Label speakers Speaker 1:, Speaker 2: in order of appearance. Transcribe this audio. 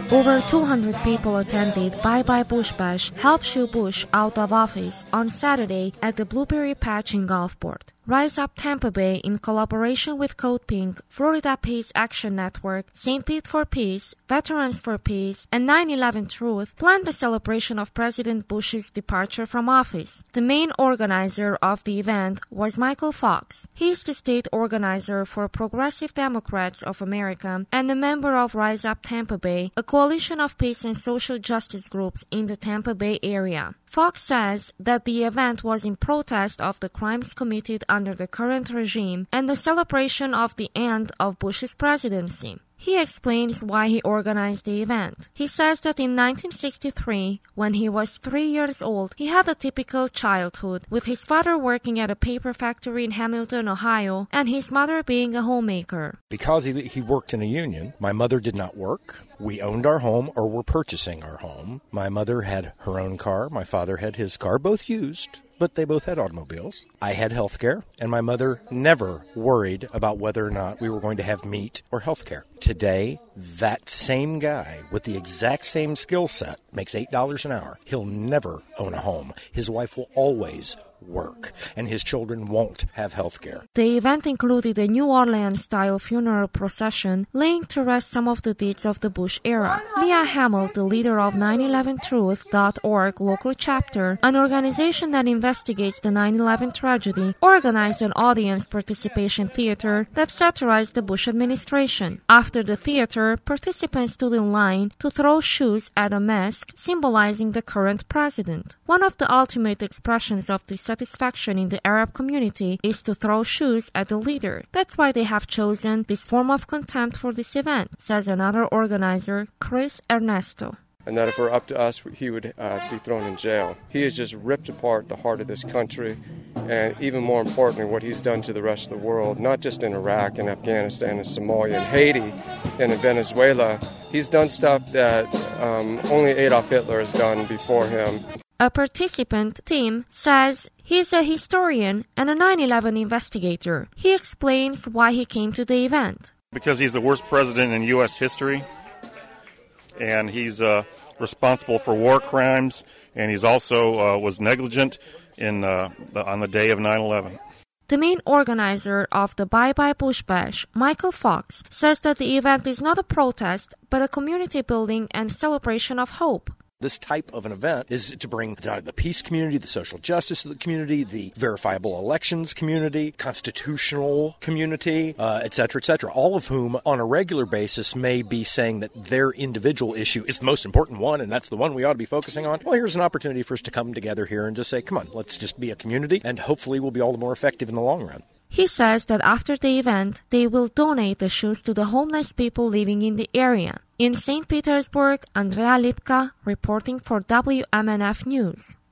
Speaker 1: Over 200 people attended Bye Bye Bush Bash, Help Shoo Bush Out of Office on Saturday at the Blueberry Patch in Gulfport. Rise Up Tampa Bay, in collaboration with Code Pink, Florida Peace Action Network, St. Pete for Peace, Veterans for Peace, and 9/11 Truth, planned the celebration of President Bush's departure from office. The main organizer of the event was Michael Fox. He is the state organizer for Progressive Democrats of America and a member of Rise Up Tampa Bay, a coalition of peace and social justice groups in the Tampa Bay area. Fox says that the event was in protest of the crimes committed under the current regime and the celebration of the end of Bush's presidency. He explains why he organized the event. He says that in 1963, when he was 3 years old, he had a typical childhood, with his father working at a paper factory in Hamilton, Ohio, and his mother being a homemaker.
Speaker 2: Because he worked in a union, my mother did not work. We owned our home, or were purchasing our home. My mother had her own car. My father had his car, both used, but they both had automobiles. I had health care, and my mother never worried about whether or not we were going to have meat or health care. Today, that same guy with the exact same skill set makes $8 an hour. He'll never own a home. His wife will always work, and his children won't have health care.
Speaker 1: The event included a New Orleans-style funeral procession laying to rest some of the deeds of the Bush era. Mia Hamill, the leader of 911truth.org local chapter, an organization that investigates the 9/11 tragedy, organized an audience participation theater that satirized the Bush administration. After the theater, participants stood in line to throw shoes at a mask symbolizing the current president. One of the ultimate expressions of dissatisfaction in the Arab community is to throw shoes at the leader. That's why they have chosen this form of contempt for this event, says another organizer, Chris Ernesto.
Speaker 3: And that if it were up to us, he would be thrown in jail. He has just ripped apart the heart of this country, and even more importantly, what he's done to the rest of the world, not just in Iraq and Afghanistan and Somalia and Haiti and in Venezuela. He's done stuff that only Adolf Hitler has done before him.
Speaker 1: A participant, Tim, says he's a historian and a 9/11 investigator. He explains why he came to the event.
Speaker 4: Because he's the worst president in U.S. history, and he's responsible for war crimes, and he's also was negligent on the day of 9/11.
Speaker 1: The main organizer of the Bye Bye Bush Bash, Michael Fox, says that the event is not a protest, but a community building and celebration of hope.
Speaker 2: This type of an event is to bring the peace community, the social justice of the community, the verifiable elections community, constitutional community, et cetera, all of whom on a regular basis may be saying that their individual issue is the most important one and that's the one we ought to be focusing on. Well, here's an opportunity for us to come together here and just say, come on, let's just be a community, and hopefully we'll be all the more effective in the long run.
Speaker 1: He says that after the event, they will donate the shoes to the homeless people living in the area. In St. Petersburg, Andrea Lipka reporting for WMNF News.